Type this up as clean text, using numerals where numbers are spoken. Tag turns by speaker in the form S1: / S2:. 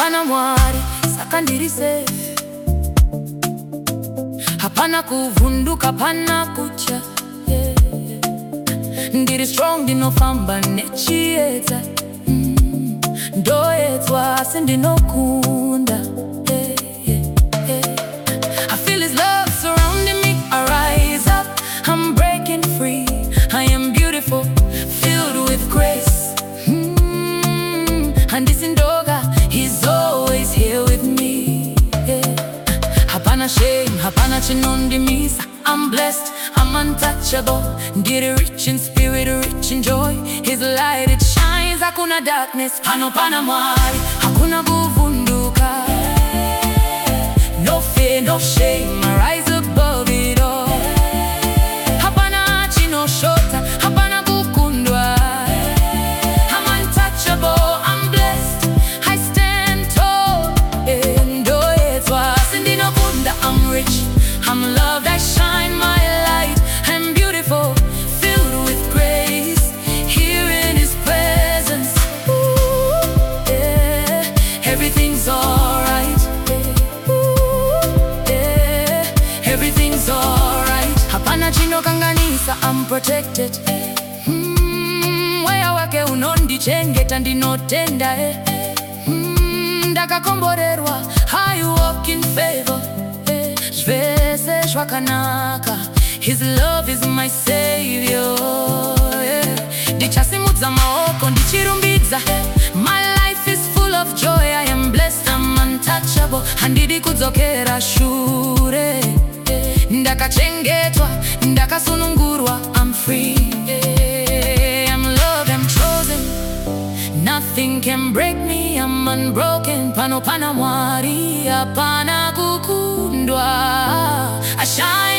S1: pana mwari saka ndiri safe. Hapana kuvunduka, pana kucha, yeah. Ndiri strong, ndinofamba nechiedza, ndoedzwa sendinokunda, yeah, yeah, yeah. I feel his love surrounding me, I rise up, I'm breaking free. I am beautiful, filled with grace, and this Ndoga, he's always here with me, yeah. Hapana shame, hapana chinondimisa. I'm blessed, I'm untouchable. Ndiri rich in spirit, rich in joy. His light, it shines, hakuna darkness. Pano pana mwari, hakuna kuvunduka. No fear, no shame, I rise above it all. Hapana chinoshota, hapana kukundwa. I'm untouchable, I'm blessed, I stand tall. Ndoedzwa sindinokunda, I'm rich, I'm loved, I shine my light. I'm beautiful, filled with grace, here in his presence. Ooh, yeah, everything's alright. Ooh, yeah, everything's alright. Hapana chinokanganisa, I'm protected. Weya wake unondichengeta, ndinotenda, ndakakomborerwa, I walk in favor. Zvese zvakanaka, his love is my savior, yeah. Ndichasimudza maoko, ndichirumbidza. My life is full of joy, I am blessed, I'm untouchable. Handidi kudzokera shure, ndakachengetwa, ndakasunungurwa, I'm free, yeah. I'm loved, I'm chosen, nothing can break me, I'm unbroken. Pano pana mwari, hapana kukundwa. I shine